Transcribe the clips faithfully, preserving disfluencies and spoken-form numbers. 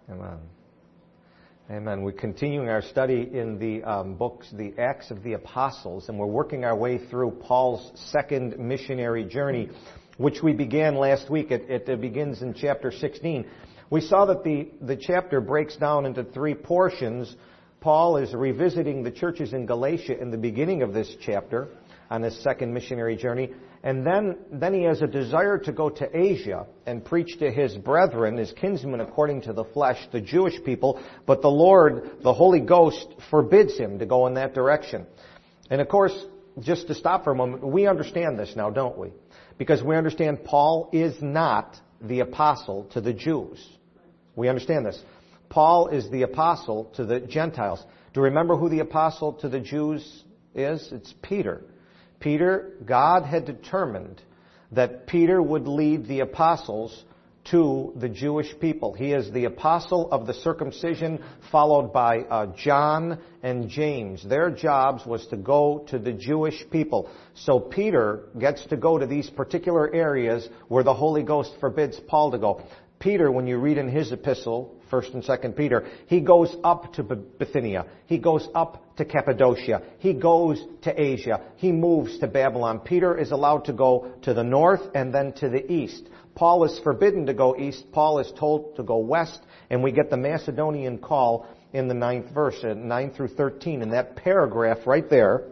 Amen. Amen. We're continuing our study in the um, books, the Acts of the Apostles, and we're working our way through Paul's second missionary journey, which we began last week. It, it begins in chapter sixteen. We saw that the, the chapter breaks down into three portions. Paul is revisiting the churches in Galatia in the beginning of this chapter on his second missionary journey. And then, then he has a desire to go to Asia and preach to his brethren, his kinsmen according to the flesh, the Jewish people. But the Lord, the Holy Ghost, forbids him to go in that direction. And of course, just to stop for a moment, we understand this now, don't we? Because we understand Paul is not the apostle to the Jews. We understand this. Paul is the apostle to the Gentiles. Do you remember who the apostle to the Jews is? It's Peter. Peter, God had determined that Peter would lead the apostles to the Jewish people. He is the apostle of the circumcision, followed by uh, John and James. Their jobs was to go to the Jewish people. So Peter gets to go to these particular areas where the Holy Ghost forbids Paul to go. Peter, when you read in his epistle, First and Second Peter, he goes up to Bithynia. He goes up to Cappadocia. He goes to Asia. He moves to Babylon. Peter is allowed to go to the north and then to the east. Paul is forbidden to go east. Paul is told to go west. And we get the Macedonian call in the ninth verse, nine through thirteen. And that paragraph right there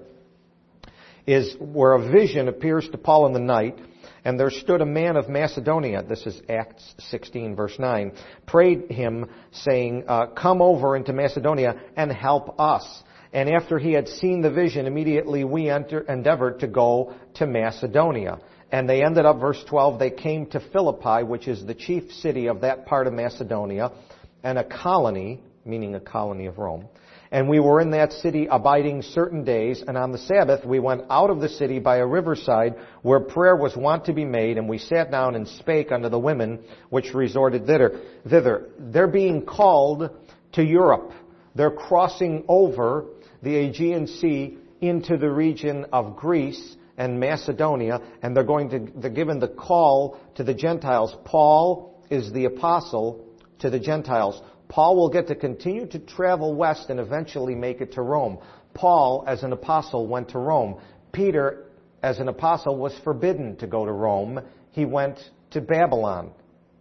is where a vision appears to Paul in the night. And there stood a man of Macedonia, this is Acts sixteen, verse nine, prayed him, saying, uh, come over into Macedonia and help us. And after he had seen the vision, immediately we enter, endeavored to go to Macedonia. And they ended up, verse twelve, they came to Philippi, which is the chief city of that part of Macedonia, and a colony, meaning a colony of Rome. And we were in that city abiding certain days, and on the Sabbath we went out of the city by a riverside where prayer was wont to be made, and we sat down and spake unto the women which resorted thither. thither. They're being called to Europe. They're crossing over the Aegean Sea into the region of Greece and Macedonia, and they're going to, they're given the call to the Gentiles. Paul is the apostle to the Gentiles. Paul will get to continue to travel west and eventually make it to Rome. Paul, as an apostle, went to Rome. Peter, as an apostle, was forbidden to go to Rome. He went to Babylon.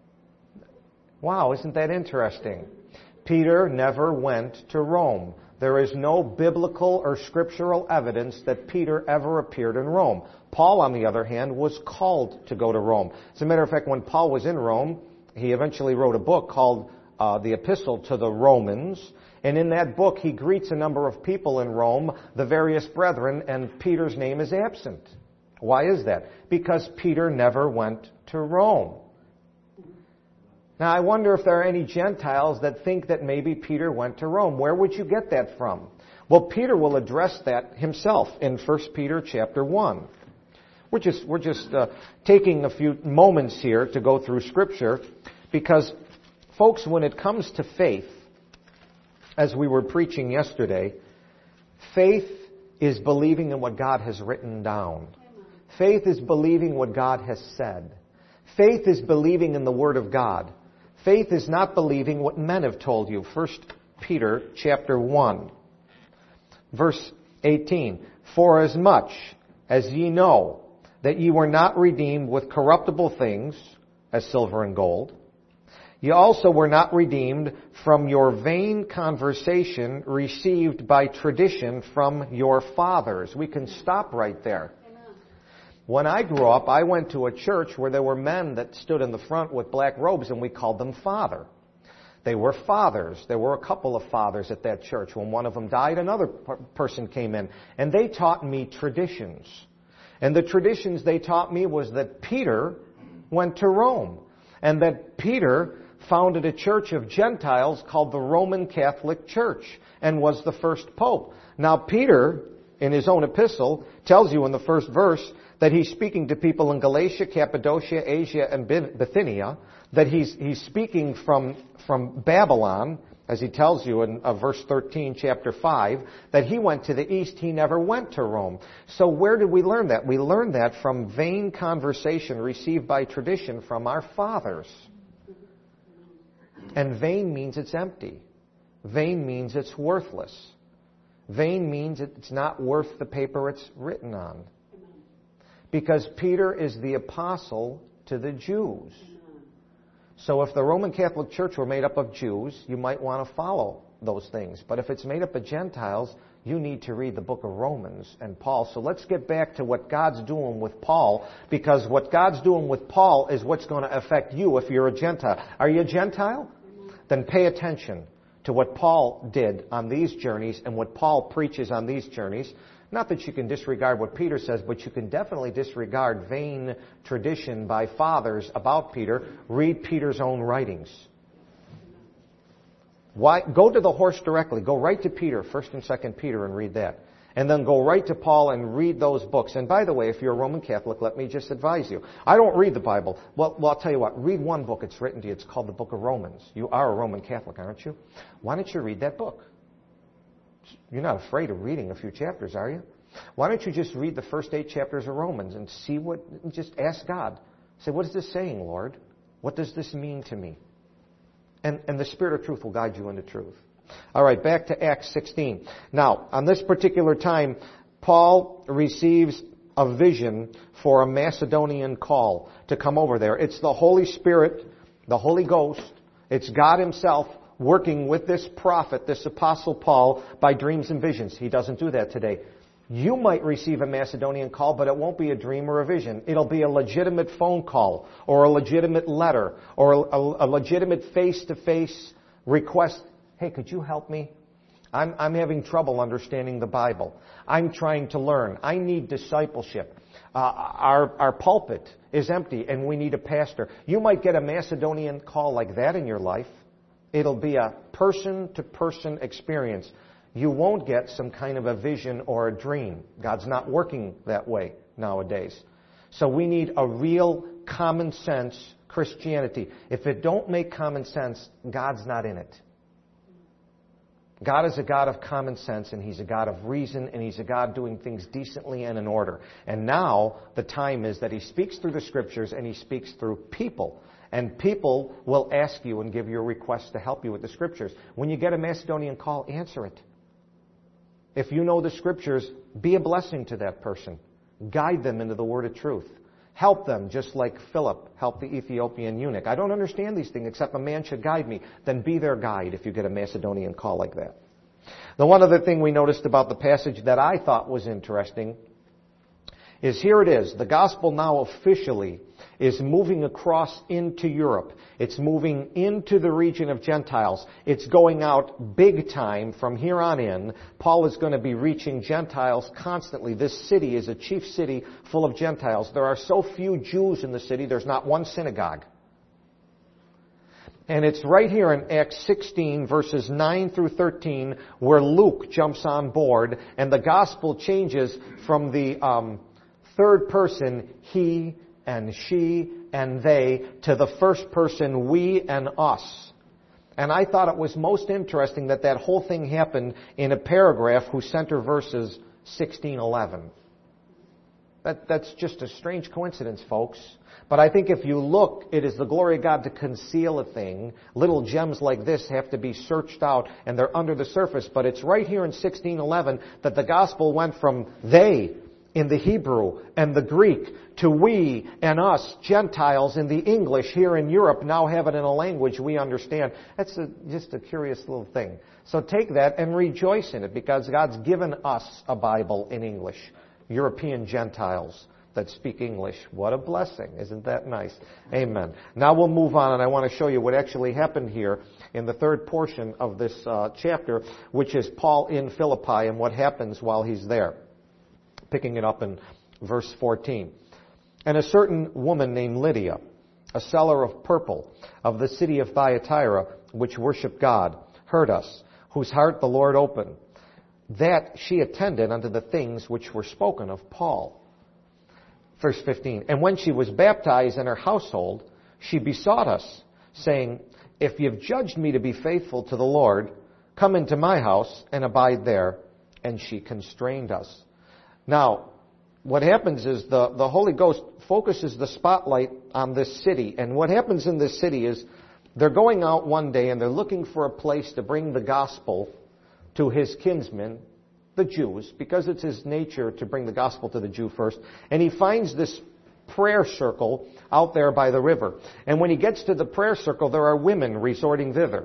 Wow, isn't that interesting? Peter never went to Rome. There is no biblical or scriptural evidence that Peter ever appeared in Rome. Paul, on the other hand, was called to go to Rome. As a matter of fact, when Paul was in Rome, he eventually wrote a book called Uh, the Epistle to the Romans, and in that book he greets a number of people in Rome, the various brethren, and Peter's name is absent. Why is that? Because Peter never went to Rome. Now I wonder if there are any Gentiles that think that maybe Peter went to Rome. Where would you get that from? Well, Peter will address that himself in First Peter chapter one. We're just, we're just uh, taking a few moments here to go through Scripture, because folks, when it comes to faith, as we were preaching yesterday, faith is believing in what God has written down. Faith is believing what God has said. Faith is believing in the Word of God. Faith is not believing what men have told you. First Peter chapter one, verse eighteen. For as much as ye know that ye were not redeemed with corruptible things, as silver and gold, ye also were not redeemed from your vain conversation received by tradition from your fathers. We can stop right there. Amen. When I grew up, I went to a church where there were men that stood in the front with black robes, and we called them father. They were fathers. There were a couple of fathers at that church. When one of them died, another person came in, and they taught me traditions. And the traditions they taught me was that Peter went to Rome, and that Peter founded a church of Gentiles called the Roman Catholic Church and was the first pope. Now, Peter, in his own epistle, tells you in the first verse that he's speaking to people in Galatia, Cappadocia, Asia, and Bithynia, that he's, he's speaking from, from Babylon, as he tells you in uh, verse thirteen, chapter five, that he went to the east, he never went to Rome. So where did we learn that? We learned that from vain conversation received by tradition from our fathers. And vain means it's empty. Vain means it's worthless. Vain means it's not worth the paper it's written on. Because Peter is the apostle to the Jews. So if the Roman Catholic Church were made up of Jews, you might want to follow those things. But if it's made up of Gentiles, you need to read the book of Romans and Paul. So let's get back to what God's doing with Paul, because what God's doing with Paul is what's going to affect you if you're a Gentile. Are you a Gentile? Then pay attention to what Paul did on these journeys and what Paul preaches on these journeys. Not that you can disregard what Peter says, but you can definitely disregard vain tradition by fathers about Peter. Read Peter's own writings. Why? Go to the horse directly. Go right to Peter, First and Second Peter, and read that. And then go right to Paul and read those books. And by the way, if you're a Roman Catholic, let me just advise you. I don't read the Bible. Well, well, I'll tell you what. Read one book. It's written to you. It's called the Book of Romans. You are a Roman Catholic, aren't you? Why don't you read that book? You're not afraid of reading a few chapters, are you? Why don't you just read the first eight chapters of Romans and see what, and just ask God. Say, what is this saying, Lord? What does this mean to me? And, and the Spirit of truth will guide you into truth. All right, back to Acts sixteen. Now, on this particular time, Paul receives a vision for a Macedonian call to come over there. It's the Holy Spirit, the Holy Ghost. It's God Himself working with this prophet, this apostle Paul, by dreams and visions. He doesn't do that today. You might receive a Macedonian call, but it won't be a dream or a vision. It'll be a legitimate phone call, or a legitimate letter, or a, a, a legitimate face-to-face request. Hey, could you help me? I'm, I'm having trouble understanding the Bible. I'm trying to learn. I need discipleship. Uh, our, our pulpit is empty, and we need a pastor. You might get a Macedonian call like that in your life. It'll be a person-to-person experience. You won't get some kind of a vision or a dream. God's not working that way nowadays. So we need a real common sense Christianity. If it don't make common sense, God's not in it. God is a God of common sense, and He's a God of reason, and He's a God doing things decently and in order. And now the time is that He speaks through the Scriptures, and He speaks through people. And people will ask you and give you a request to help you with the Scriptures. When you get a Macedonian call, answer it. If you know the Scriptures, be a blessing to that person. Guide them into the word of truth. Help them, just like Philip helped the Ethiopian eunuch. I don't understand these things, except a man should guide me. Then be their guide if you get a Macedonian call like that. The one other thing we noticed about the passage that I thought was interesting is here it is. The gospel now officially is moving across into Europe. It's moving into the region of Gentiles. It's going out big time from here on in. Paul is going to be reaching Gentiles constantly. This city is a chief city full of Gentiles. There are so few Jews in the city, there's not one synagogue. And it's right here in Acts sixteen, verses nine through thirteen, where Luke jumps on board, and the gospel changes from the um, third person, he and she and they, to the first person, we and us. And I thought it was most interesting that that whole thing happened in a paragraph whose center verse is sixteen eleven. That, that's just a strange coincidence, folks. But I think if you look, it is the glory of God to conceal a thing. Little gems like this have to be searched out, and they're under the surface. But it's right here in sixteen eleven that the gospel went from they in the Hebrew and the Greek to we and us, Gentiles, in the English here in Europe, now have it in a language we understand. That's a, just a curious little thing. So take that and rejoice in it, because God's given us a Bible in English. European Gentiles that speak English. What a blessing. Isn't that nice? Amen. Now we'll move on, and I want to show you what actually happened here in the third portion of this uh, chapter, which is Paul in Philippi and what happens while he's there. Picking it up in verse fourteen. And a certain woman named Lydia, a seller of purple of the city of Thyatira, which worshipped God, heard us, whose heart the Lord opened, that she attended unto the things which were spoken of Paul. Verse fifteen. And when she was baptized in her household, she besought us, saying, if you've judged me to be faithful to the Lord, come into my house and abide there. And she constrained us. Now, what happens is the, the Holy Ghost focuses the spotlight on this city. And what happens in this city is They're going out one day and they're looking for a place to bring the gospel to his kinsmen, the Jews, because it's his nature to bring the gospel to the Jew first. And he finds this prayer circle out there by the river. And when he gets to the prayer circle, there are women resorting thither.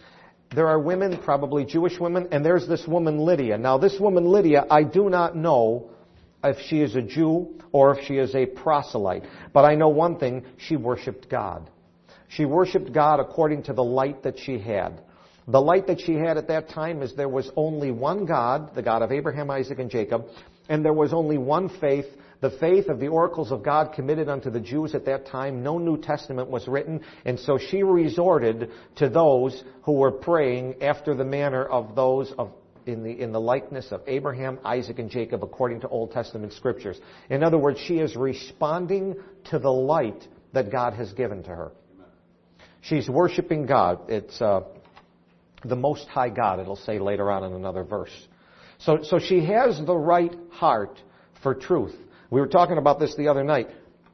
There are women, probably Jewish women, and there's this woman Lydia. Now, this woman Lydia, I do not know if she is a Jew or if she is a proselyte. But I know one thing, she worshiped God. She worshiped God according to the light that she had. The light that she had at that time is there was only one God, the God of Abraham, Isaac, and Jacob, and there was only one faith, the faith of the oracles of God committed unto the Jews at that time. No New Testament was written, and so she resorted to those who were praying after the manner of those of in the in the likeness of Abraham, Isaac, and Jacob according to Old Testament scriptures. In other words, she is responding to the light that God has given to her. She's worshiping God. It's uh, the Most High God, it'll say later on in another verse. So, so she has the right heart for truth. We were talking about this the other night.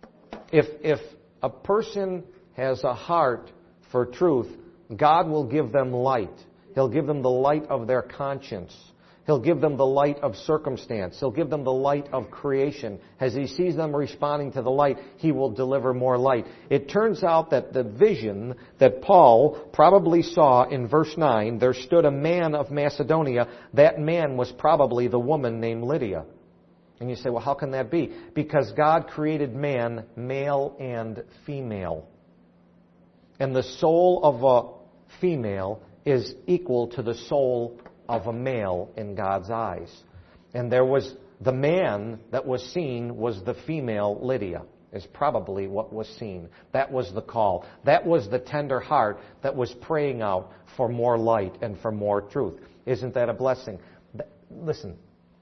If, if a person has a heart for truth, God will give them light. He'll give them the light of their conscience. He'll give them the light of circumstance. He'll give them the light of creation. As He sees them responding to the light, He will deliver more light. It turns out that the vision that Paul probably saw in verse nine, there stood a man of Macedonia. That man was probably the woman named Lydia. And you say, well, how can that be? Because God created man, male and female. And the soul of a female is equal to the soul of a male in God's eyes. And there was, the man that was seen was the female Lydia, is probably what was seen. That was the call. That was the tender heart that was praying out for more light and for more truth. Isn't that a blessing? Listen,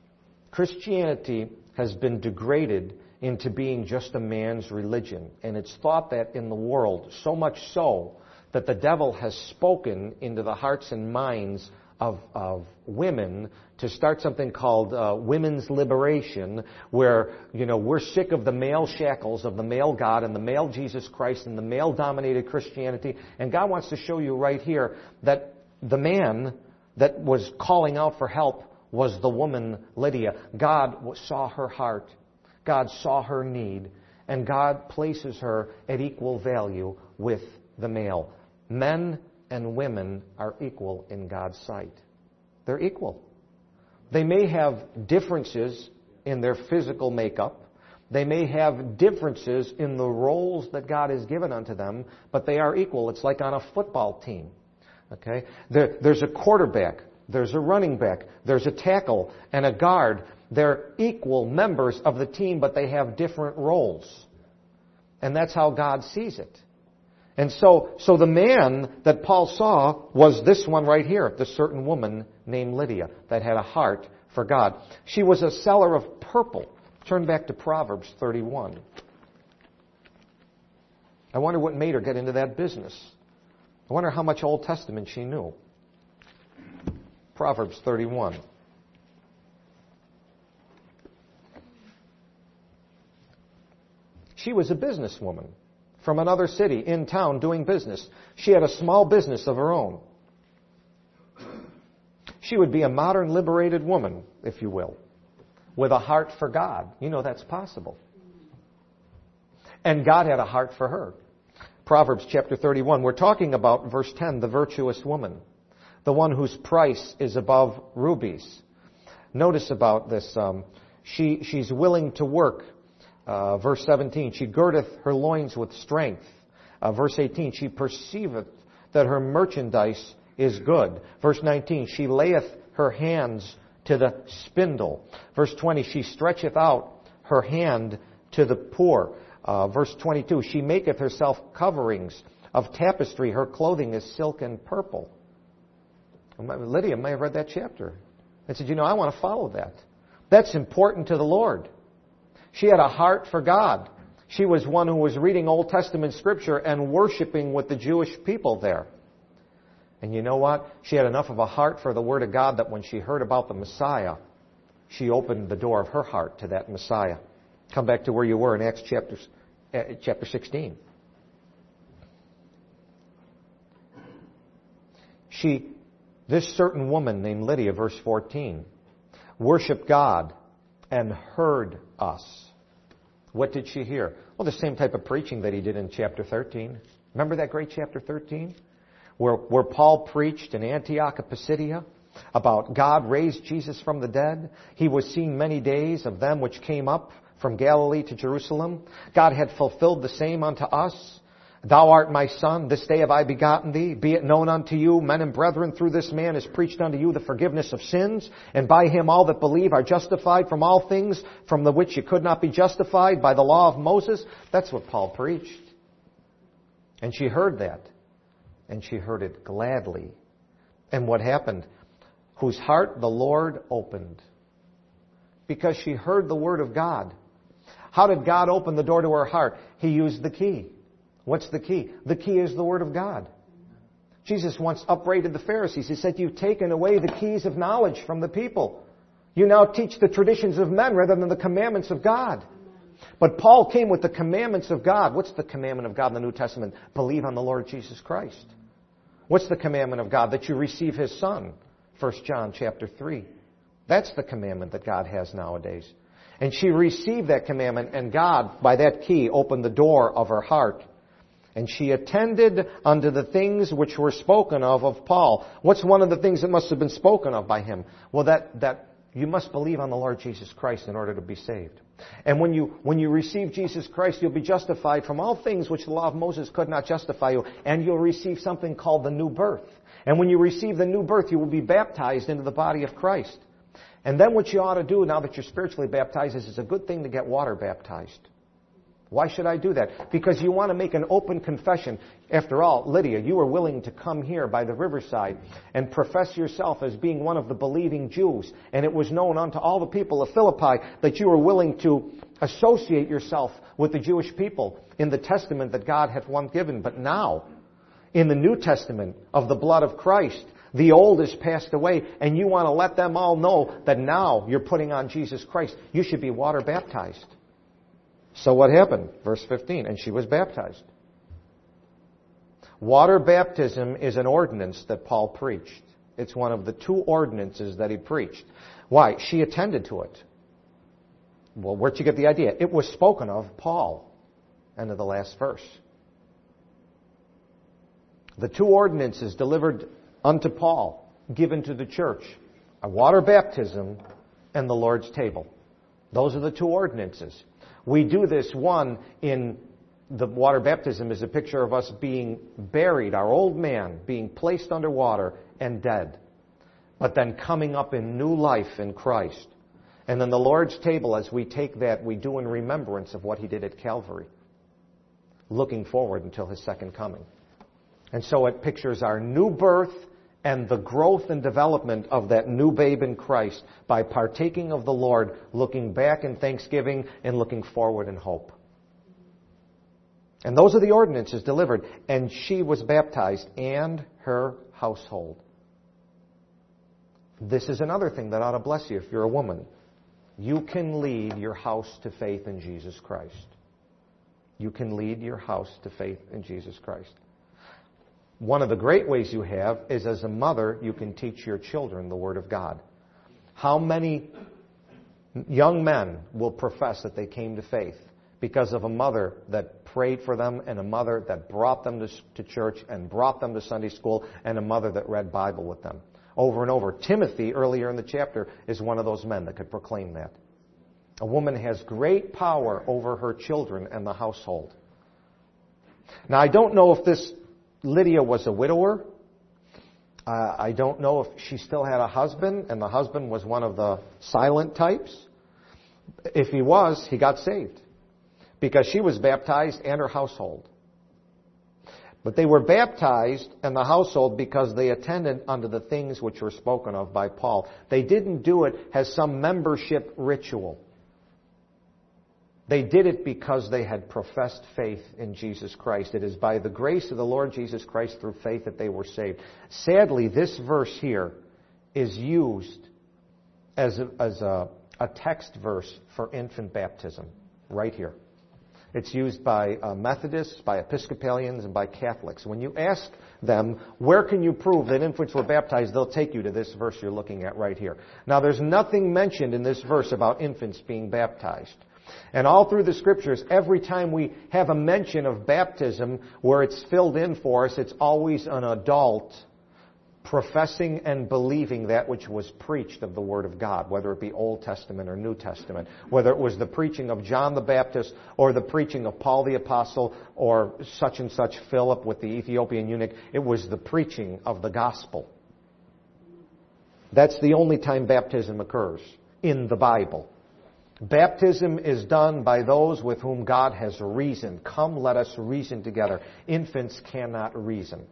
Christianity has been degraded into being just a man's religion. And it's thought that in the world, so much so that the devil has spoken into the hearts and minds Of, of women to start something called uh, women's liberation, where, you know, we're sick of the male shackles of the male God and the male Jesus Christ and the male-dominated Christianity. And God wants to show you right here that the man that was calling out for help was the woman Lydia. God saw her heart. God saw her need. And God places her at equal value with the male. Men and women are equal in God's sight. They're equal. They may have differences in their physical makeup. They may have differences in the roles that God has given unto them, but they are equal. It's like on a football team. Okay? There, there's a quarterback. There's a running back. There's a tackle and a guard. They're equal members of the team, but they have different roles. And that's how God sees it. And so, so the man that Paul saw was this one right here, the certain woman named Lydia that had a heart for God. She was a seller of purple. Turn back to Proverbs thirty-one. I wonder what made her get into that business. I wonder how much Old Testament she knew. Proverbs thirty-one. She was a businesswoman from another city in town doing business. She had a small business of her own. She would be a modern liberated woman, if you will, with a heart for God. You know that's possible. And God had a heart for her. Proverbs chapter thirty-one, we're talking about verse ten, the virtuous woman, the one whose price is above rubies. Notice about this, um, she she's willing to work. Uh, verse seventeen, she girdeth her loins with strength. Uh, verse eighteen, she perceiveth that her merchandise is good. Verse nineteen, she layeth her hands to the spindle. Verse twenty, she stretcheth out her hand to the poor. Uh, verse twenty-two, she maketh herself coverings of tapestry. Her clothing is silk and purple. Lydia may have read that chapter and said, you know, I want to follow that. That's important to the Lord. She had a heart for God. She was one who was reading Old Testament Scripture and worshiping with the Jewish people there. And you know what? She had enough of a heart for the Word of God that when she heard about the Messiah, she opened the door of her heart to that Messiah. Come back to where you were in Acts chapter, uh, chapter sixteen. She, this certain woman named Lydia, verse fourteen, worshiped God and heard us. What did she hear? Well, the same type of preaching that he did in chapter thirteen. Remember that great chapter thirteen? Where, where Paul preached in Antioch of Pisidia about God raised Jesus from the dead. He was seen many days of them which came up from Galilee to Jerusalem. God had fulfilled the same unto us. Thou art my son, this day have I begotten thee. Be it known unto you, men and brethren, through this man is preached unto you the forgiveness of sins, and by him all that believe are justified from all things from the which you could not be justified by the law of Moses. That's what Paul preached. And she heard that. And she heard it gladly. And what happened? Whose heart the Lord opened. Because she heard the word of God. How did God open the door to her heart? He used the key. What's the key? The key is the word of God. Jesus once upbraided the Pharisees. He said, you've taken away the keys of knowledge from the people. You now teach the traditions of men rather than the commandments of God. But Paul came with the commandments of God. What's the commandment of God in the New Testament? Believe on the Lord Jesus Christ. What's the commandment of God? That you receive His Son. First John chapter three. That's the commandment that God has nowadays. And she received that commandment, and God, by that key, opened the door of her heart. And she attended unto the things which were spoken of of Paul. What's one of the things that must have been spoken of by him? Well, that, that you must believe on the Lord Jesus Christ in order to be saved. And when you, when you receive Jesus Christ, you'll be justified from all things which the law of Moses could not justify you. And you'll receive something called the new birth. And when you receive the new birth, you will be baptized into the body of Christ. And then what you ought to do now that you're spiritually baptized is it's a good thing to get water baptized. Why should I do that? Because you want to make an open confession. After all, Lydia, you were willing to come here by the riverside and profess yourself as being one of the believing Jews. And it was known unto all the people of Philippi that you were willing to associate yourself with the Jewish people in the testament that God had once given. But now, in the New Testament of the blood of Christ, the old is passed away, and you want to let them all know that now you're putting on Jesus Christ. You should be water baptized. So what happened? Verse fifteen, and she was baptized. Water baptism is an ordinance that Paul preached. It's one of the two ordinances that he preached. Why? She attended to it. Well, where'd you get the idea? It was spoken of Paul. End of the last verse. The two ordinances delivered unto Paul, given to the church, are water baptism and the Lord's table. Those are the two ordinances. We do this one in the water baptism is a picture of us being buried, our old man being placed under water and dead, but then coming up in new life in Christ. And then the Lord's table, as we take that, we do in remembrance of what He did at Calvary, looking forward until His second coming. And so it pictures our new birth and the growth and development of that new babe in Christ by partaking of the Lord, looking back in thanksgiving and looking forward in hope. And those are the ordinances delivered. And she was baptized, and her household. This is another thing that ought to bless you if you're a woman. You can lead your house to faith in Jesus Christ. You can lead your house to faith in Jesus Christ. One of the great ways you have is as a mother, you can teach your children the Word of God. How many young men will profess that they came to faith because of a mother that prayed for them and a mother that brought them to, to church and brought them to Sunday school and a mother that read Bible with them? Over and over. Timothy, earlier in the chapter, is one of those men that could proclaim that. A woman has great power over her children and the household. Now, I don't know if this Lydia was a widower. Uh, I don't know if she still had a husband, and the husband was one of the silent types. If he was, he got saved, because she was baptized and her household. But they were baptized and the household because they attended unto the things which were spoken of by Paul. They didn't do it as some membership ritual. They did it because they had professed faith in Jesus Christ. It is by the grace of the Lord Jesus Christ through faith that they were saved. Sadly, this verse here is used as a, as a, a text verse for infant baptism, right here. It's used by uh, Methodists, by Episcopalians, and by Catholics. When you ask them, where can you prove that infants were baptized, they'll take you to this verse you're looking at right here. Now, there's nothing mentioned in this verse about infants being baptized. And all through the Scriptures, every time we have a mention of baptism where it's filled in for us, it's always an adult professing and believing that which was preached of the Word of God, whether it be Old Testament or New Testament, whether it was the preaching of John the Baptist or the preaching of Paul the Apostle or such and such Philip with the Ethiopian eunuch. It was the preaching of the gospel. That's the only time baptism occurs in the Bible. Baptism is done by those with whom God has reasoned. Come, let us reason together. Infants cannot reason.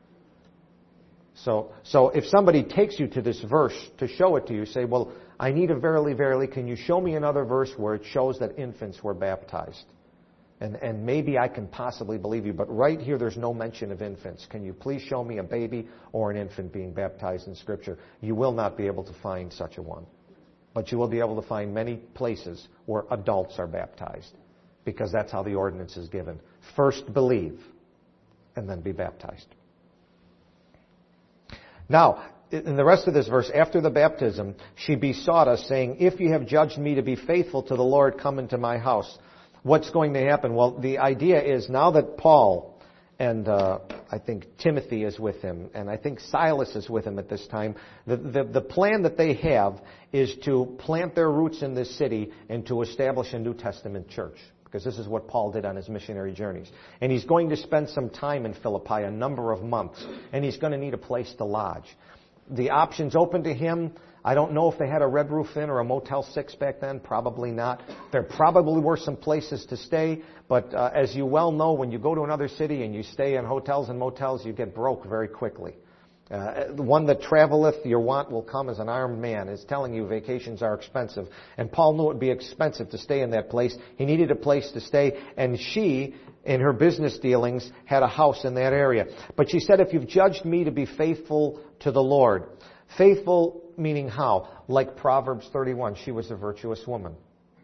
So, so if somebody takes you to this verse to show it to you, say, well, I need a verily, verily, can you show me another verse where it shows that infants were baptized? And, and maybe I can possibly believe you, but right here there's no mention of infants. Can you please show me a baby or an infant being baptized in Scripture? You will not be able to find such a one. But you will be able to find many places where adults are baptized, because that's how the ordinance is given. First believe, and then be baptized. Now, in the rest of this verse, after the baptism, she besought us, saying, if you have judged me to be faithful to the Lord, come into my house. What's going to happen? Well, the idea is now that Paul and uh, I think Timothy is with him, and I think Silas is with him at this time, the, the, the plan that they have is to plant their roots in this city and to establish a New Testament church. Because this is what Paul did on his missionary journeys. And he's going to spend some time in Philippi, a number of months. And he's going to need a place to lodge. The options open to him, I don't know if they had a Red Roof Inn or a Motel six back then. Probably not. There probably were some places to stay. But uh, as you well know, when you go to another city and you stay in hotels and motels, you get broke very quickly. Uh, the one that traveleth, your want will come as an armed man, is telling you vacations are expensive. And Paul knew it would be expensive to stay in that place. He needed a place to stay. And she, in her business dealings, had a house in that area. But she said, if you've judged me to be faithful to the Lord. Faithful meaning how? Like Proverbs thirty-one, she was a virtuous woman.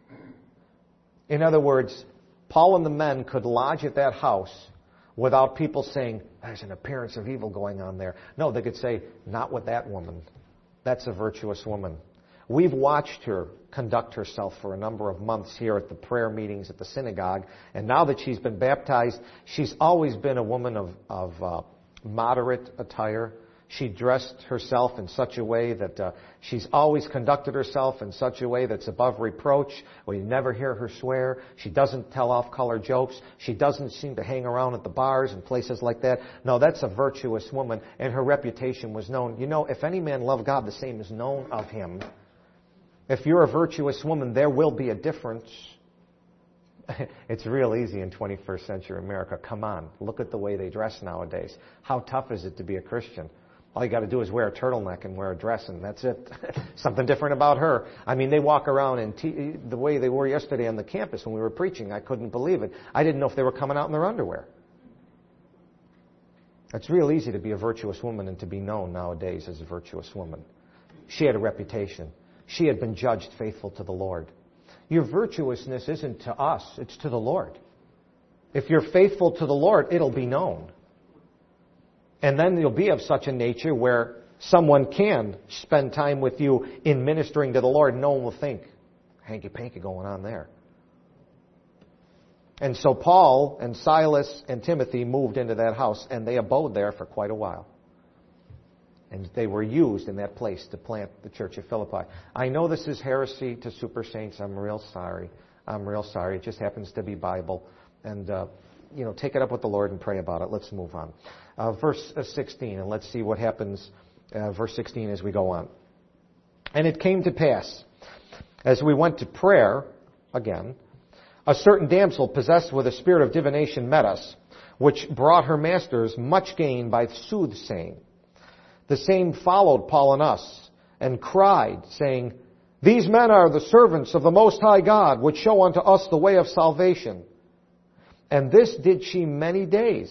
In other words, Paul and the men could lodge at that house without people saying, there's an appearance of evil going on there. No, they could say, not with that woman. That's a virtuous woman. We've watched her conduct herself for a number of months here at the prayer meetings at the synagogue. And now that she's been baptized, she's always been a woman of, of uh, moderate attire. She dressed herself in such a way that uh, she's always conducted herself in such a way that's above reproach. We never hear her swear. She doesn't tell off-color jokes. She doesn't seem to hang around at the bars and places like that. No, that's a virtuous woman, and her reputation was known. You know, if any man love God, the same is known of him. If you're a virtuous woman, there will be a difference. It's real easy in twenty-first century America. Come on, look at the way they dress nowadays. How tough is it to be a Christian? All you got to do is wear a turtleneck and wear a dress, and that's it. Something different about her. I mean, they walk around in t- the way they were yesterday on the campus when we were preaching. I couldn't believe it. I didn't know if they were coming out in their underwear. It's real easy to be a virtuous woman and to be known nowadays as a virtuous woman. She had a reputation. She had been judged faithful to the Lord. Your virtuousness isn't to us, it's to the Lord. If you're faithful to the Lord, it'll be known. And then you'll be of such a nature where someone can spend time with you in ministering to the Lord, and no one will think, hanky-panky going on there. And so Paul and Silas and Timothy moved into that house, and they abode there for quite a while. And they were used in that place to plant the church of Philippi. I know this is heresy to super saints. I'm real sorry. I'm real sorry. It just happens to be Bible. And, uh, you know, take it up with the Lord and pray about it. Let's move on. Uh, verse sixteen, and let's see what happens, uh, verse sixteen as we go on. And it came to pass, as we went to prayer, again, a certain damsel possessed with a spirit of divination met us, which brought her masters much gain by soothsaying. The same followed Paul and us, and cried, saying, these men are the servants of the Most High God, which show unto us the way of salvation. And this did she many days.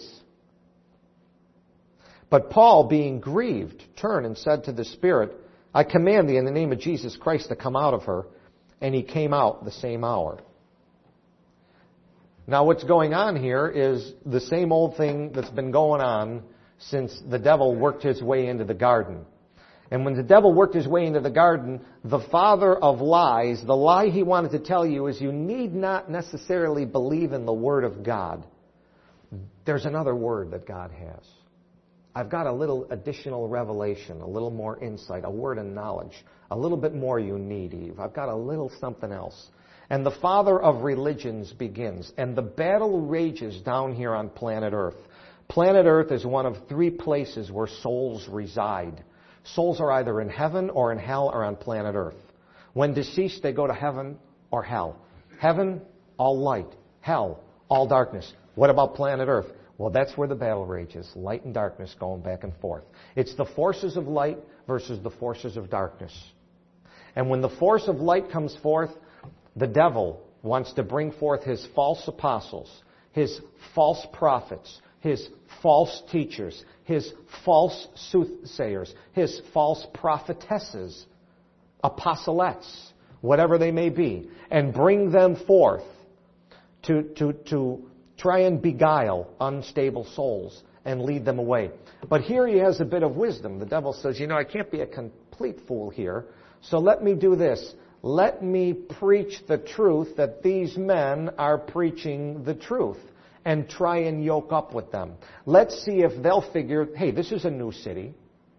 But Paul, being grieved, turned and said to the Spirit, I command thee in the name of Jesus Christ to come out of her. And he came out the same hour. Now what's going on here is the same old thing that's been going on since the devil worked his way into the garden. And when the devil worked his way into the garden, the father of lies, the lie he wanted to tell you is you need not necessarily believe in the Word of God. There's another word that God has. I've got a little additional revelation, a little more insight, a word of knowledge, a little bit more you need, Eve. I've got a little something else. And the father of religions begins, and the battle rages down here on planet Earth. Planet Earth is one of three places where souls reside. Souls are either in heaven or in hell or on planet Earth. When deceased, they go to heaven or hell. Heaven, all light. Hell, all darkness. What about planet Earth? Well, that's where the battle rages. Light and darkness going back and forth. It's the forces of light versus the forces of darkness. And when the force of light comes forth, the devil wants to bring forth his false apostles, his false prophets, his false teachers, his false soothsayers, his false prophetesses, apostolettes, whatever they may be, and bring them forth to, to, to try and beguile unstable souls and lead them away. But here he has a bit of wisdom. The devil says, you know, I can't be a complete fool here, so let me do this. Let me preach the truth that these men are preaching the truth and try and yoke up with them. Let's see if they'll figure, hey, this is a new city.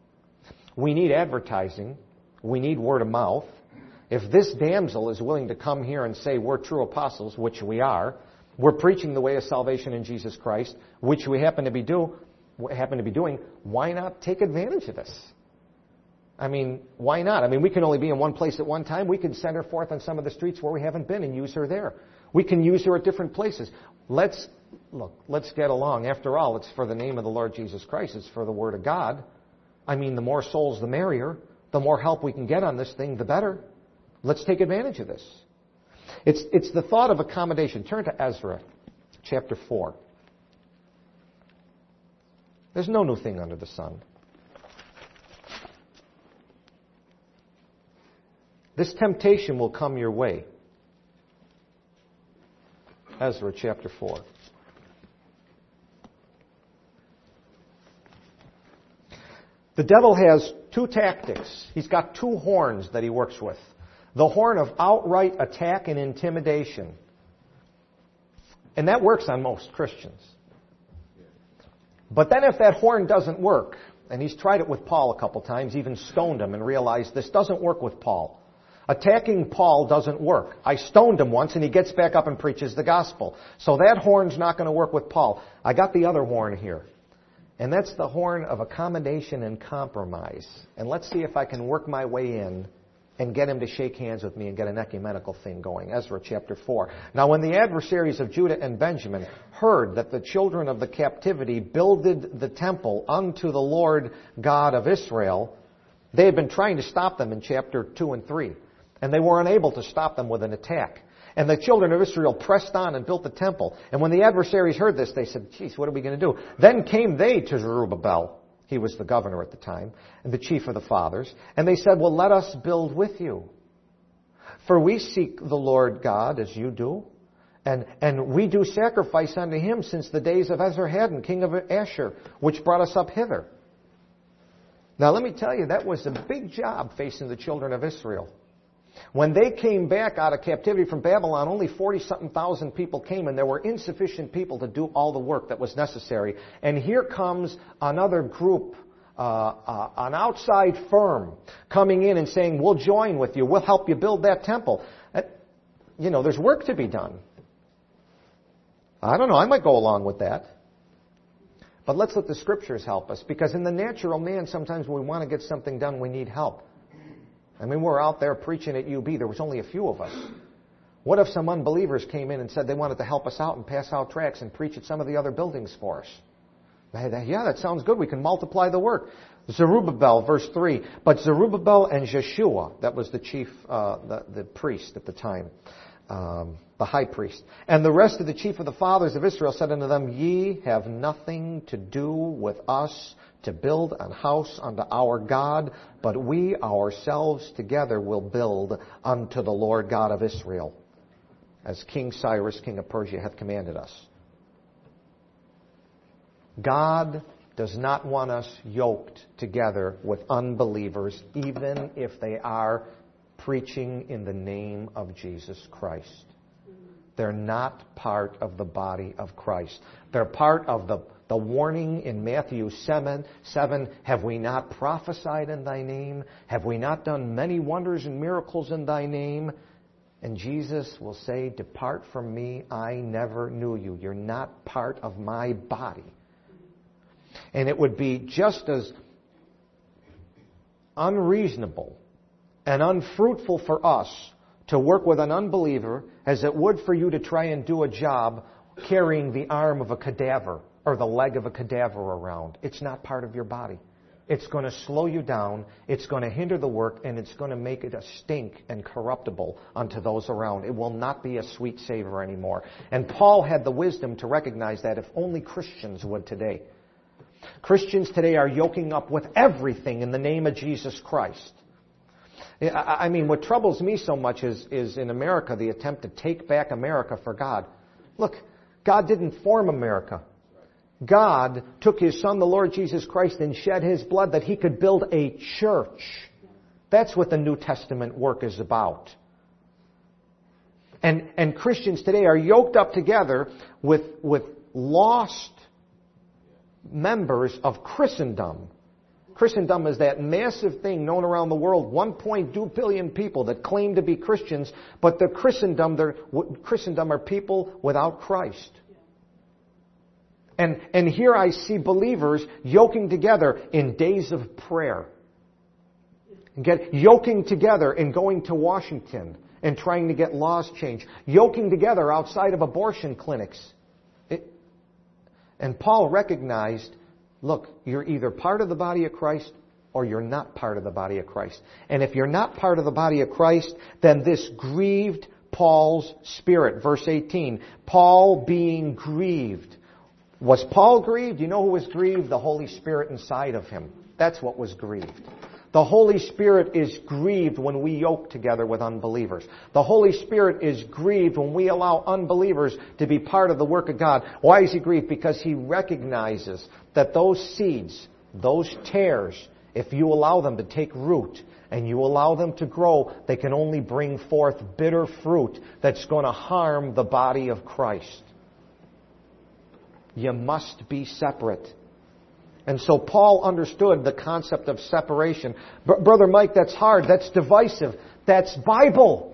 We need advertising. We need word of mouth. If this damsel is willing to come here and say we're true apostles, which we are, we're preaching the way of salvation in Jesus Christ, which we happen to be do, happen to be doing, why not take advantage of this? I mean, why not? I mean, we can only be in one place at one time. We can send her forth on some of the streets where we haven't been and use her there. We can use her at different places. Let's, look, let's get along. After all, it's for the name of the Lord Jesus Christ. It's for the Word of God. I mean, the more souls, the merrier. The more help we can get on this thing, the better. Let's take advantage of this. It's, it's the thought of accommodation. Turn to Ezra, chapter four. There's no new thing under the sun. This temptation will come your way. Ezra chapter four. The devil has two tactics. He's got two horns that he works with. The horn of outright attack and intimidation. And that works on most Christians. But then if that horn doesn't work, and he's tried it with Paul a couple times, even stoned him and realized this doesn't work with Paul. Attacking Paul doesn't work. I stoned him once and he gets back up and preaches the gospel. So that horn's not going to work with Paul. I got the other horn here. And that's the horn of accommodation and compromise. And let's see if I can work my way in and get him to shake hands with me and get an ecumenical thing going. Ezra chapter four. Now when the adversaries of Judah and Benjamin heard that the children of the captivity builded the temple unto the Lord God of Israel, they had been trying to stop them in chapter two and three. And they were unable to stop them with an attack. And the children of Israel pressed on and built the temple. And when the adversaries heard this, they said, geez, what are we going to do? Then came they to Zerubbabel. He was the governor at the time, and the chief of the fathers. And they said, well, let us build with you. For we seek the Lord God as you do. And, and we do sacrifice unto him since the days of Esarhaddon, king of Ashur, which brought us up hither. Now let me tell you, that was a big job facing the children of Israel. When they came back out of captivity from Babylon, only forty-something thousand people came, and there were insufficient people to do all the work that was necessary. And here comes another group, uh, uh, an outside firm, coming in and saying, we'll join with you, we'll help you build that temple. Uh, you know, there's work to be done. I don't know, I might go along with that. But let's let the Scriptures help us, because in the natural man, sometimes when we want to get something done, we need help. I mean, we're out there preaching at U B. There was only a few of us. What if some unbelievers came in and said they wanted to help us out and pass out tracts and preach at some of the other buildings for us? Yeah, that sounds good. We can multiply the work. Zerubbabel, verse three. But Zerubbabel and Jeshua, that was the chief, uh, the, the priest at the time, um, the high priest, and the rest of the chief of the fathers of Israel said unto them, ye have nothing to do with us to build an house unto our God, but we ourselves together will build unto the Lord God of Israel. as King Cyrus, king of Persia, hath commanded us. God does not want us yoked together with unbelievers, even if they are preaching in the name of Jesus Christ. They're not part of the body of Christ. They're part of the, the warning in Matthew seven, seven, have we not prophesied in thy name? Have we not done many wonders and miracles in thy name? And Jesus will say, depart from me, I never knew you. You're not part of my body. And it would be just as unreasonable and unfruitful for us to work with an unbeliever as it would for you to try and do a job carrying the arm of a cadaver or the leg of a cadaver around. It's not part of your body. It's going to slow you down, it's going to hinder the work, and it's going to make it a stink and corruptible unto those around. It will not be a sweet savor anymore. And Paul had the wisdom to recognize that if only Christians would today. Christians today are yoking up with everything in the name of Jesus Christ. I mean, what troubles me so much is, is in America, the attempt to take back America for God. Look, God didn't form America. God took His Son, the Lord Jesus Christ, and shed His blood that He could build a church. That's what the New Testament work is about. And, and Christians today are yoked up together with, with lost members of Christendom. Christendom is that massive thing known around the world, one point two billion people that claim to be Christians, but the Christendom, they're, Christendom are people without Christ. And, and here I see believers yoking together in days of prayer. Get, yoking together and going to Washington and trying to get laws changed. Yoking together outside of abortion clinics. It, and Paul recognized, look, you're either part of the body of Christ or you're not part of the body of Christ. And if you're not part of the body of Christ, then this grieved Paul's spirit. Verse eighteen, Paul being grieved. Was Paul grieved? You know who was grieved? The Holy Spirit inside of him. That's what was grieved. The Holy Spirit is grieved when we yoke together with unbelievers. The Holy Spirit is grieved when we allow unbelievers to be part of the work of God. Why is He grieved? Because He recognizes that those seeds, those tares, if you allow them to take root and you allow them to grow, they can only bring forth bitter fruit that's going to harm the body of Christ. You must be separate. And so Paul understood the concept of separation. Br- Brother Mike, that's hard. That's divisive. That's Bible.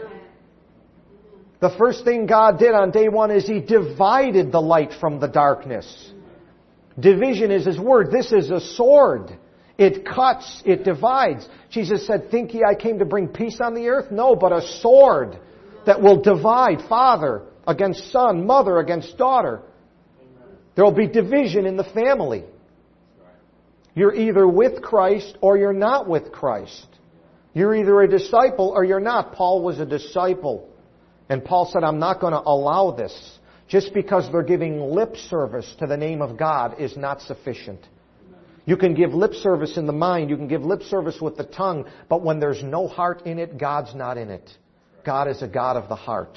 The first thing God did on day one is He divided the light from the darkness. Division is His word. This is a sword. It cuts, it divides. Jesus said, think ye I came to bring peace on the earth? No, but a sword that will divide father against son, mother against daughter. There will be division in the family. You're either with Christ or you're not with Christ. You're either a disciple or you're not. Paul was a disciple. And Paul said, I'm not going to allow this. Just because they're giving lip service to the name of God is not sufficient. You can give lip service in the mind. You can give lip service with the tongue. But when there's no heart in it, God's not in it. God is a God of the heart.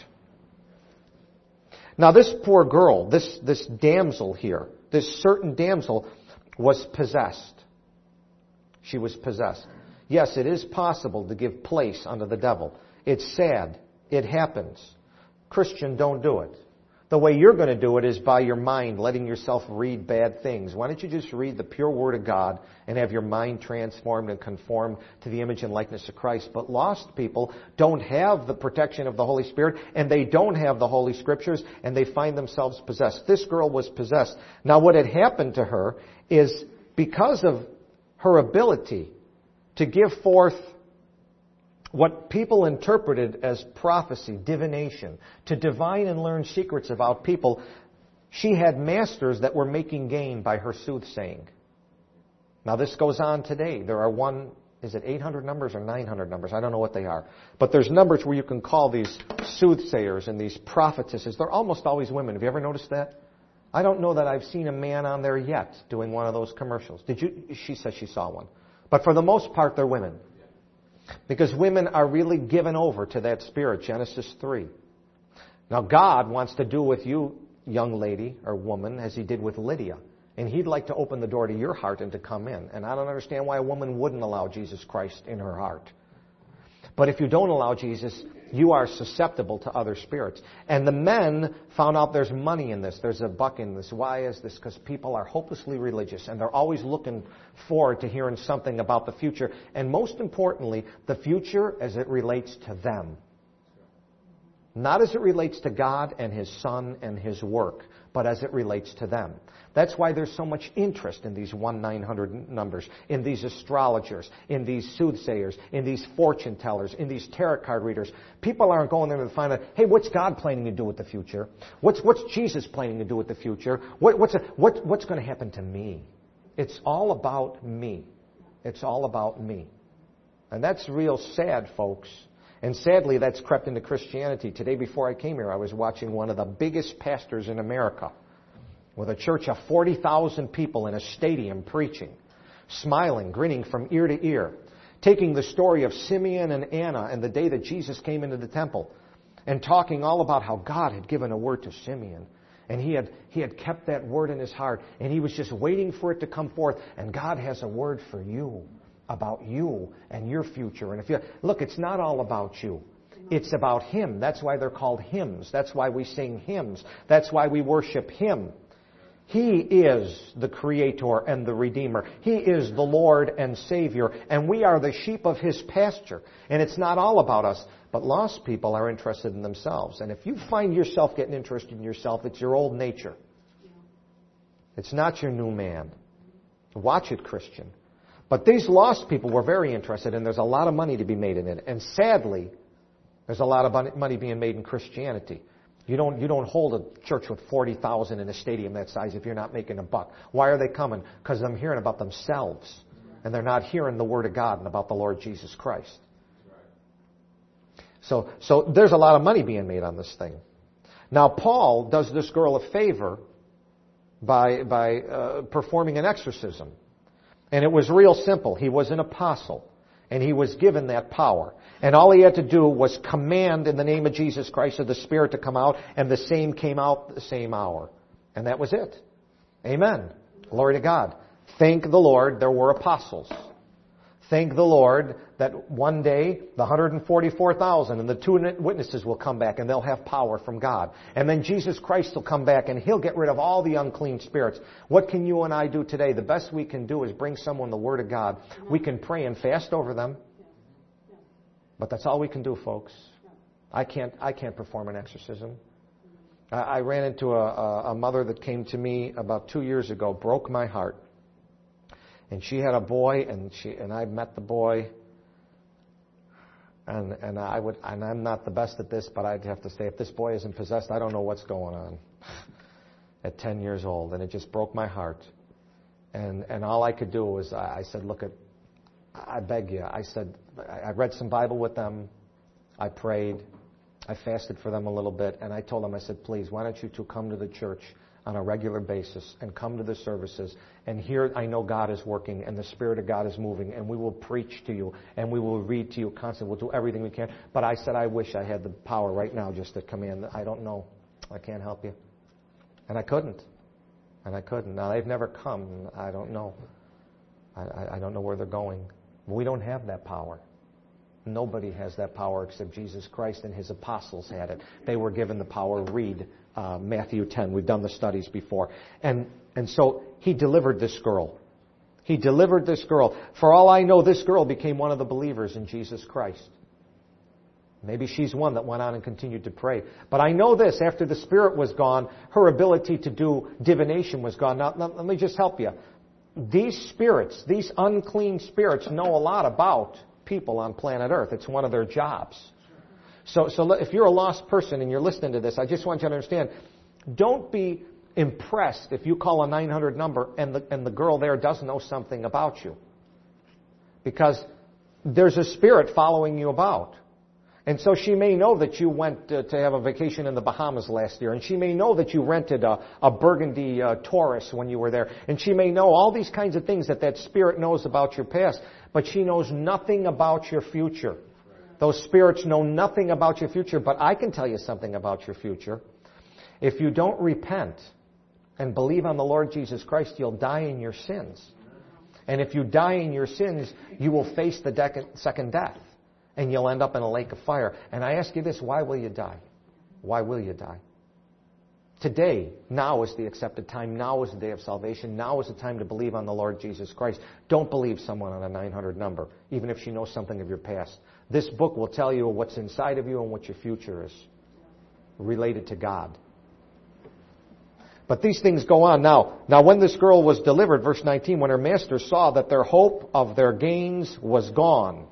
Now this poor girl, this, this damsel here, this certain damsel was possessed. She was possessed. Yes, it is possible to give place unto the devil. It's sad. It happens. Christian, don't do it. The way you're going to do it is by your mind, letting yourself read bad things. Why don't you just read the pure Word of God and have your mind transformed and conformed to the image and likeness of Christ? But lost people don't have the protection of the Holy Spirit, and they don't have the Holy Scriptures, and they find themselves possessed. This girl was possessed. Now, what had happened to her is because of her ability to give forth what people interpreted as prophecy, divination, to divine and learn secrets about people, she had masters that were making gain by her soothsaying. Now this goes on today. There are one, is it eight hundred numbers or nine hundred numbers? I don't know what they are. But there's numbers where you can call these soothsayers and these prophetesses. They're almost always women. Have you ever noticed that? I don't know that I've seen a man on there yet doing one of those commercials. Did you? She said she saw one. But for the most part, they're women. Because women are really given over to that spirit, Genesis three. Now, God wants to do with you, young lady or woman, as He did with Lydia. And He'd like to open the door to your heart and to come in. And I don't understand why a woman wouldn't allow Jesus Christ in her heart. But if you don't allow Jesus, you are susceptible to other spirits. And the men found out there's money in this. There's a buck in this. Why is this? Because people are hopelessly religious, and they're always looking forward to hearing something about the future. And most importantly, the future as it relates to them. Not as it relates to God and His Son and His work, but as it relates to them. That's why there's so much interest in these one nine hundred numbers, in these astrologers, in these soothsayers, in these fortune tellers, in these tarot card readers. People aren't going there to find out, hey, what's God planning to do with the future? What's what's Jesus planning to do with the future? What, what's a, what, what's going to happen to me? It's all about me. It's all about me. And that's real sad, folks. And sadly, that's crept into Christianity. Today, before I came here, I was watching one of the biggest pastors in America with a church of forty thousand people in a stadium preaching, smiling, grinning from ear to ear, taking the story of Simeon and Anna and the day that Jesus came into the temple and talking all about how God had given a word to Simeon. And he had, he had kept that word in his heart, and he was just waiting for it to come forth. And God has a word for you, about you and your future. And if you look, it's not all about you. It's about Him. That's why they're called hymns. That's why we sing hymns. That's why we worship Him. He is the Creator and the Redeemer. He is the Lord and Savior. And we are the sheep of His pasture. And it's not all about us. But lost people are interested in themselves. And if you find yourself getting interested in yourself, it's your old nature. It's not your new man. Watch it, Christian. But these lost people were very interested, and there's a lot of money to be made in it. And sadly, there's a lot of money being made in Christianity. You don't, you don't hold a church with forty thousand in a stadium that size if you're not making a buck. Why are they coming? Because they're hearing about themselves. And they're not hearing the Word of God and about the Lord Jesus Christ. So, so there's a lot of money being made on this thing. Now, Paul does this girl a favor by, by uh, performing an exorcism. And it was real simple. He was an apostle, and he was given that power. And all he had to do was command in the name of Jesus Christ of the Spirit to come out, and the same came out the same hour. And that was it. Amen. Glory to God. Thank the Lord there were apostles. Thank the Lord that one day the one hundred forty-four thousand and the two witnesses will come back and they'll have power from God. And then Jesus Christ will come back and He'll get rid of all the unclean spirits. What can you and I do today? The best we can do is bring someone the Word of God. We can pray and fast over them. But that's all we can do, folks. I can't, I can't perform an exorcism. I, I ran into a, a mother that came to me about two years ago, broke my heart. And she had a boy, and she and I met the boy, and and I would and I'm not the best at this, but I'd have to say if this boy isn't possessed, I don't know what's going on. At ten years old, and it just broke my heart. And and all I could do was I, I said, look, at, I beg you. I said I read some Bible with them, I prayed, I fasted for them a little bit, and I told them, I said, please, why don't you two come to the church on a regular basis and come to the services, and here I know God is working and the Spirit of God is moving, and we will preach to you and we will read to you constantly. We'll do everything we can. But I said, I wish I had the power right now just to command. I don't know. I can't help you. And I couldn't. And I couldn't. Now, they've never come. I don't know. I, I, I don't know where they're going. We don't have that power. Nobody has that power except Jesus Christ, and His apostles had it. They were given the power. Read uh, Matthew ten. We've done the studies before. And and so He delivered this girl. He delivered this girl. For all I know, this girl became one of the believers in Jesus Christ. Maybe she's one that went on and continued to pray. But I know this, after the Spirit was gone, her ability to do divination was gone. Now, now let me just help you. These spirits, these unclean spirits, know a lot about people on planet Earth. It's one of their jobs. So, so if you're a lost person and you're listening to this, I just want you to understand, don't be impressed if you call a nine hundred number and the, and the girl there does know something about you. Because there's a spirit following you about. And so she may know that you went uh, to have a vacation in the Bahamas last year. And she may know that you rented a, a burgundy uh, Taurus when you were there. And she may know all these kinds of things that that spirit knows about your past. But she knows nothing about your future. Those spirits know nothing about your future, but I can tell you something about your future. If you don't repent and believe on the Lord Jesus Christ, you'll die in your sins. And if you die in your sins, you will face the dec- second death. And you'll end up in a lake of fire. And I ask you this, why will you die? Why will you die? Today, now is the accepted time. Now is the day of salvation. Now is the time to believe on the Lord Jesus Christ. Don't believe someone on a nine hundred number, even if she knows something of your past. This book will tell you what's inside of you and what your future is related to God. But these things go on. Now, now when this girl was delivered, verse nineteen, when her master saw that their hope of their gains was gone.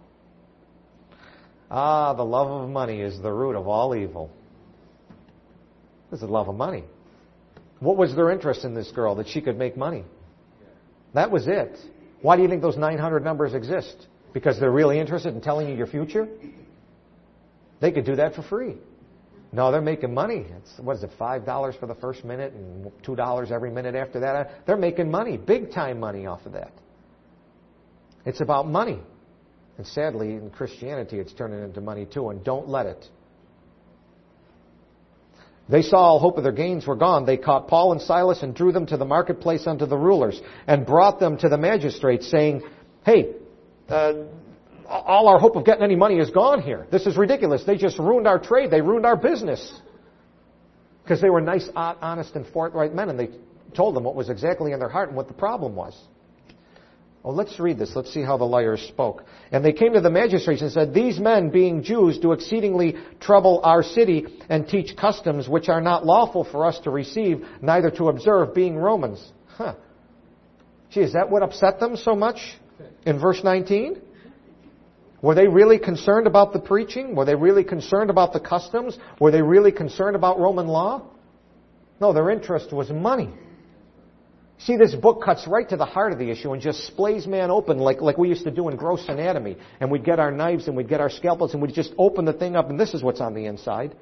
Ah, the love of money is the root of all evil. This is the love of money. What was their interest in this girl? That she could make money. That was it. Why do you think those nine hundred numbers exist? Because they're really interested in telling you your future? They could do that for free. No, they're making money. It's, what is it, five dollars for the first minute and two dollars every minute after that? They're making money, big time money off of that. It's about money. And sadly, in Christianity, it's turning into money too, and don't let it. They saw all hope of their gains were gone. They caught Paul and Silas and drew them to the marketplace unto the rulers and brought them to the magistrates, saying, hey, uh, all our hope of getting any money is gone here. This is ridiculous. They just ruined our trade. They ruined our business. Because they were nice, honest, and forthright men, and they told them what was exactly in their heart and what the problem was. Well, let's read this. Let's see how the liars spoke. And they came to the magistrates and said, these men, being Jews, do exceedingly trouble our city and teach customs which are not lawful for us to receive, neither to observe, being Romans. Huh. Gee, is that what upset them so much in verse nineteen? Were they really concerned about the preaching? Were they really concerned about the customs? Were they really concerned about Roman law? No, their interest was money. See, this book cuts right to the heart of the issue and just splays man open like, like we used to do in gross anatomy. And we'd get our knives and we'd get our scalpels and we'd just open the thing up and this is what's on the inside.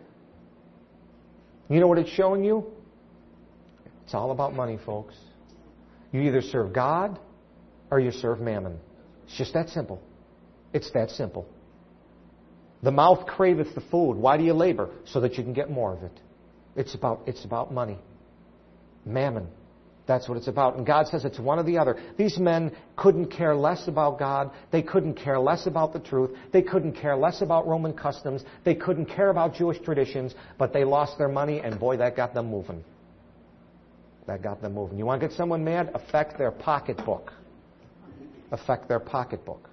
You know what it's showing you? It's all about money, folks. You either serve God or you serve mammon. It's just that simple. It's that simple. The mouth craveth the food. Why do you labor? So that you can get more of it. It's about, it's about money. Mammon. That's what it's about. And God says it's one or the other. These men couldn't care less about God. They couldn't care less about the truth. They couldn't care less about Roman customs. They couldn't care about Jewish traditions. But they lost their money, and boy, that got them moving. That got them moving. You want to get someone mad? Affect their pocketbook. Affect their pocketbook.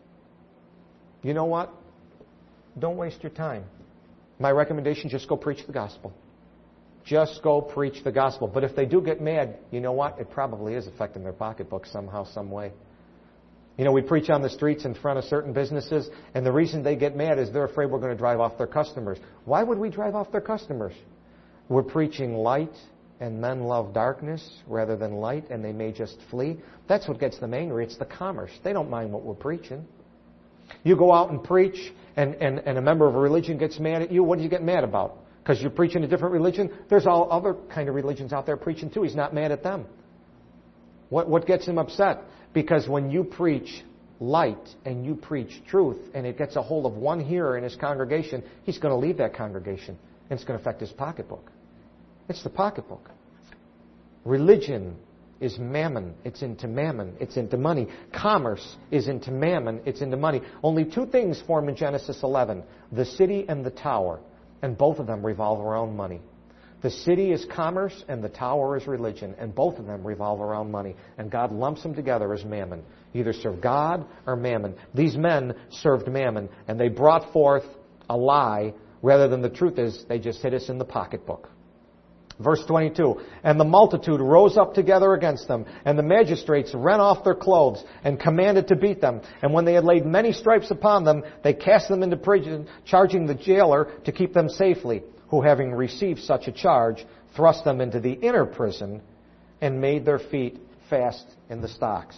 You know what? Don't waste your time. My recommendation, just go preach the gospel. Just go preach the gospel. But if they do get mad, you know what? It probably is affecting their pocketbook somehow, some way. You know, we preach on the streets in front of certain businesses, and the reason they get mad is they're afraid we're going to drive off their customers. Why would we drive off their customers? We're preaching light, and men love darkness rather than light, and they may just flee. That's what gets them angry. It's the commerce. They don't mind what we're preaching. You go out and preach, and, and, and a member of a religion gets mad at you. What do you get mad about? Because you're preaching a different religion? There's all other kind of religions out there preaching too. He's not mad at them. What, what gets him upset? Because when you preach light and you preach truth and it gets a hold of one hearer in his congregation, he's going to leave that congregation and it's going to affect his pocketbook. It's the pocketbook. Religion is mammon. It's into mammon. It's into money. Commerce is into mammon. It's into money. Only two things form in Genesis eleven. The city and the tower. And both of them revolve around money. The city is commerce and the tower is religion. And both of them revolve around money. And God lumps them together as mammon. You either serve God or mammon. These men served mammon. And they brought forth a lie rather than the truth is they just hit us in the pocketbook. Verse twenty-two, and the multitude rose up together against them, and the magistrates rent off their clothes and commanded to beat them. And when they had laid many stripes upon them, they cast them into prison, charging the jailer to keep them safely, who having received such a charge, thrust them into the inner prison and made their feet fast in the stocks.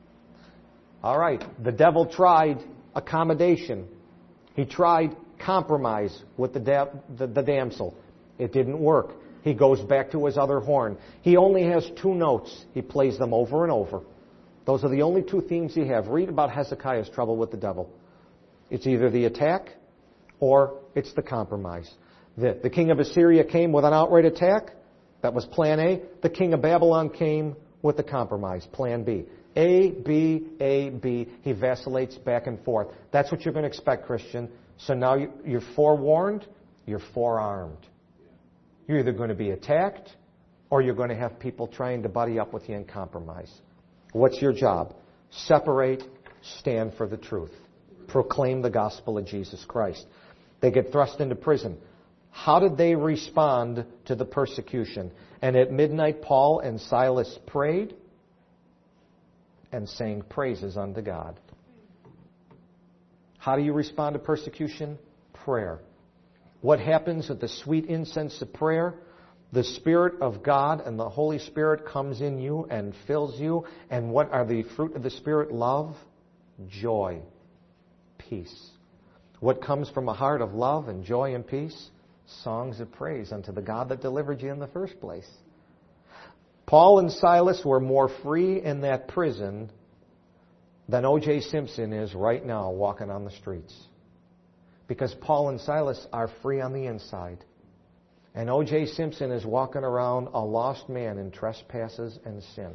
All right, the devil tried accommodation. He tried compromise with the, da- the, the damsel. It didn't work. He goes back to his other horn. He only has two notes. He plays them over and over. Those are the only two themes he has. Read about Hezekiah's trouble with the devil. It's either the attack or it's the compromise. The, the king of Assyria came with an outright attack. That was plan A. The king of Babylon came with the compromise, plan B. A, B, A, B. He vacillates back and forth. That's what you're going to expect, Christian. So now you, you're forewarned, you're forearmed. You're either going to be attacked or you're going to have people trying to buddy up with you and compromise. What's your job? Separate, stand for the truth. Proclaim the gospel of Jesus Christ. They get thrust into prison. How did they respond to the persecution? And at midnight, Paul and Silas prayed and sang praises unto God. How do you respond to persecution? Prayer. What happens with the sweet incense of prayer? The Spirit of God and the Holy Spirit comes in you and fills you. And what are the fruit of the Spirit? Love, joy, peace. What comes from a heart of love and joy and peace? Songs of praise unto the God that delivered you in the first place. Paul and Silas were more free in that prison than O J Simpson is right now walking on the streets. Because Paul and Silas are free on the inside. And O J Simpson is walking around a lost man in trespasses and sin.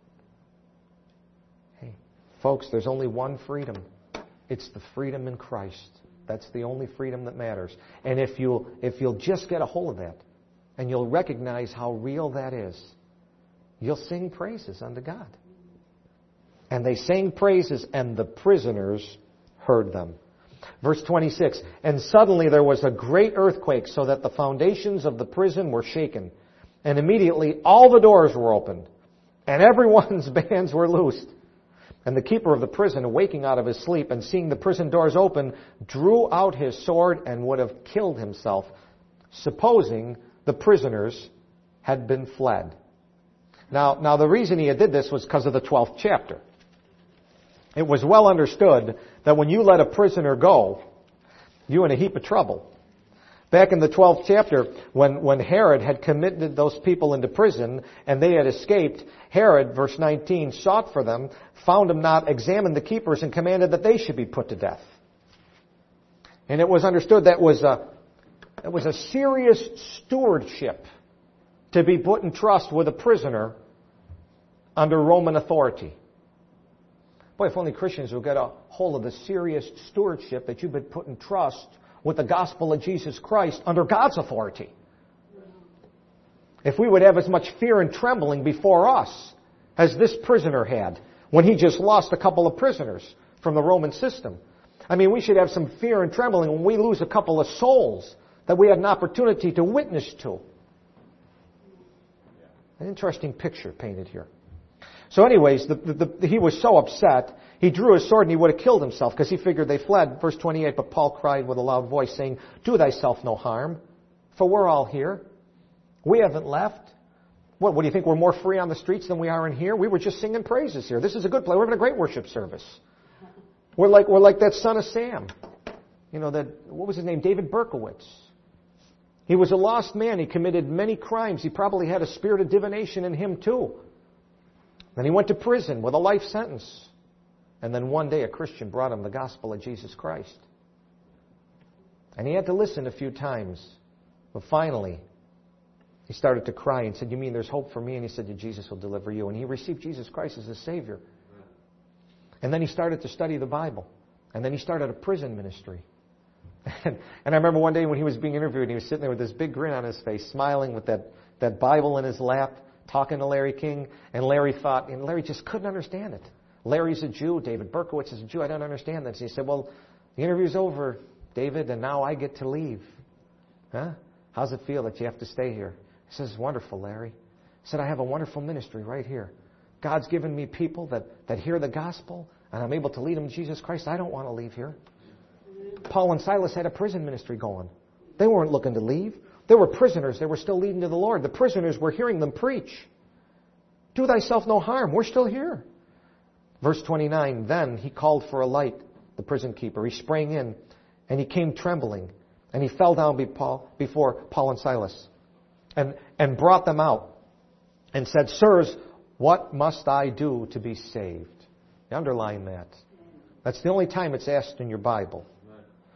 Hey, folks, there's only one freedom. It's the freedom in Christ. That's the only freedom that matters. And if you'll, if you'll just get a hold of that, and you'll recognize how real that is, you'll sing praises unto God. And they sang praises, and the prisoners heard them. Verse twenty-six, and suddenly there was a great earthquake, so that the foundations of the prison were shaken. And immediately all the doors were opened, and everyone's bands were loosed. And the keeper of the prison, awaking out of his sleep and seeing the prison doors open, drew out his sword and would have killed himself, supposing the prisoners had been fled. Now, now the reason he did this was because of the twelfth chapter. It was well understood that when you let a prisoner go, you're in a heap of trouble. Back in the twelfth chapter, when, when Herod had committed those people into prison and they had escaped, Herod, verse nineteen, sought for them, found them not, examined the keepers, and commanded that they should be put to death. And it was understood that was a, it was a serious stewardship to be put in trust with a prisoner under Roman authority. Boy, if only Christians would get a hold of the serious stewardship that you've been put in trust with the gospel of Jesus Christ under God's authority. If we would have as much fear and trembling before us as this prisoner had when he just lost a couple of prisoners from the Roman system. I mean, we should have some fear and trembling when we lose a couple of souls that we had an opportunity to witness to. An interesting picture painted here. So anyways, the, the, the, he was so upset, he drew his sword and he would have killed himself because he figured they fled. Verse twenty-eight, but Paul cried with a loud voice, saying, do thyself no harm, for we're all here. We haven't left. What, what do you think, we're more free on the streets than we are in here? We were just singing praises here. This is a good place. We're having a great worship service. We're like, we're like that son of Sam. You know, that, what was his name? David Berkowitz. He was a lost man. He committed many crimes. He probably had a spirit of divination in him too. Then he went to prison with a life sentence. And then one day a Christian brought him the gospel of Jesus Christ. And he had to listen a few times. But finally, he started to cry and said, you mean there's hope for me? And he said, Jesus will deliver you. And he received Jesus Christ as his Savior. And then he started to study the Bible. And then he started a prison ministry. And, and I remember one day when he was being interviewed, and he was sitting there with this big grin on his face, smiling with that, that Bible in his lap, talking to Larry King. And Larry thought, and Larry just couldn't understand it. Larry's a Jew. David Berkowitz is a Jew. I don't understand this. And he said, well, the interview's over, David, and now I get to leave. Huh? How's it feel that you have to stay here? He says, wonderful, Larry. He said, I have a wonderful ministry right here. God's given me people that, that hear the gospel, and I'm able to lead them to Jesus Christ. I don't want to leave here. Paul and Silas had a prison ministry going. They weren't looking to leave. They were prisoners. They were still leading to the Lord. The prisoners were hearing them preach. Do thyself no harm. We're still here. Verse twenty-nine, then he called for a light, the prison keeper. He sprang in, and he came trembling, and he fell down before Paul and Silas, and, and brought them out, and said, sirs, what must I do to be saved? You underline that. That's the only time it's asked in your Bible.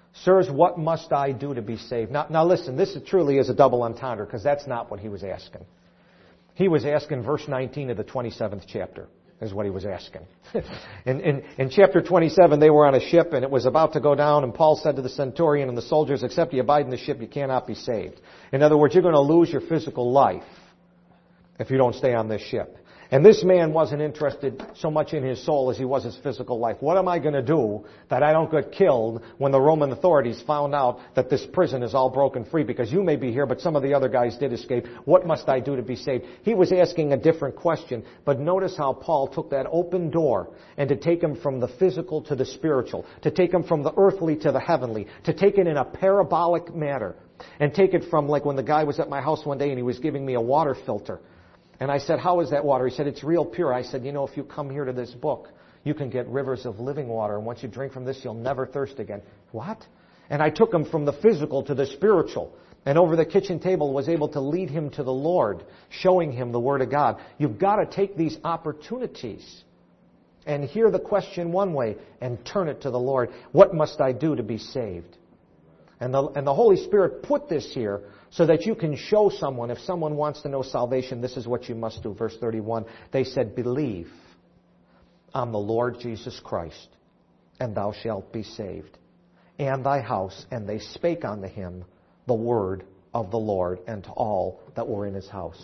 Sirs, what must I do to be saved? Now, now listen, this is truly is a double entendre because that's not what he was asking. He was asking verse nineteen of the twenty-seventh chapter is what he was asking. in, in, in chapter twenty-seven, they were on a ship and it was about to go down, and Paul said to the centurion and the soldiers, except you abide in the ship, you cannot be saved. In other words, you're going to lose your physical life if you don't stay on this ship. And this man wasn't interested so much in his soul as he was his physical life. What am I going to do that I don't get killed when the Roman authorities found out that this prison is all broken free? Because you may be here, but some of the other guys did escape. What must I do to be saved? He was asking a different question. But notice how Paul took that open door and to take him from the physical to the spiritual, to take him from the earthly to the heavenly, to take it in a parabolic manner, and take it from like when the guy was at my house one day and he was giving me a water filter. And I said, how is that water? He said, it's real pure. I said, you know, if you come here to this book, you can get rivers of living water. And once you drink from this, you'll never thirst again. What? And I took him from the physical to the spiritual. And over the kitchen table was able to lead him to the Lord, showing him the Word of God. You've got to take these opportunities and hear the question one way and turn it to the Lord. What must I do to be saved? And the, and the Holy Spirit put this here so that you can show someone, if someone wants to know salvation, this is what you must do. Verse thirty-one, they said, believe on the Lord Jesus Christ, and thou shalt be saved, and thy house. And they spake unto him the word of the Lord, and to all that were in his house.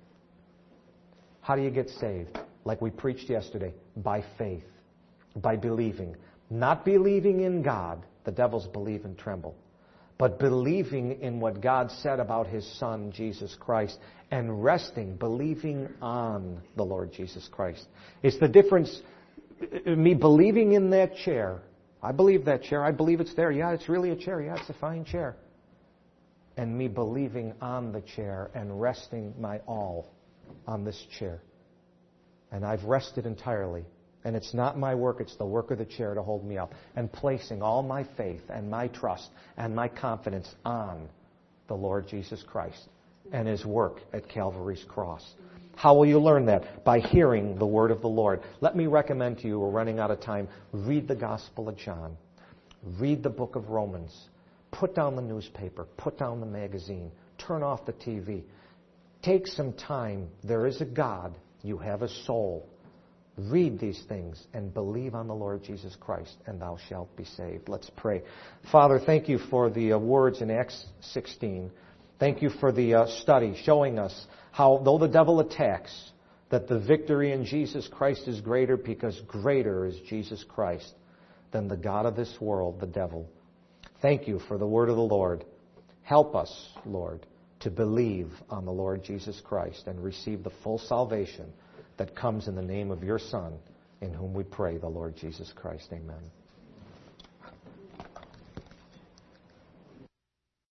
How do you get saved? Like we preached yesterday, by faith, by believing. Not believing in God, the devils believe and tremble, but believing in what God said about His Son, Jesus Christ, and resting, believing on the Lord Jesus Christ. It's the difference, me believing in that chair. I believe that chair. I believe it's there. Yeah, it's really a chair. Yeah, it's a fine chair. And me believing on the chair and resting my all on this chair. And I've rested entirely. And it's not my work, it's the work of the chair to hold me up. And placing all my faith and my trust and my confidence on the Lord Jesus Christ and His work at Calvary's cross. How will you learn that? By hearing the word of the Lord. Let me recommend to you, we're running out of time, read the Gospel of John. Read the book of Romans. Put down the newspaper. Put down the magazine. Turn off the T V. Take some time. There is a God. You have a soul. Read these things and believe on the Lord Jesus Christ, and thou shalt be saved. Let's pray. Father, thank you for the uh, words in Acts sixteen. Thank you for the uh, study showing us how, though the devil attacks, that the victory in Jesus Christ is greater, because greater is Jesus Christ than the god of this world, the devil. Thank you for the word of the Lord. Help us, Lord, to believe on the Lord Jesus Christ and receive the full salvation that comes in the name of your Son, in whom we pray, the Lord Jesus Christ. Amen.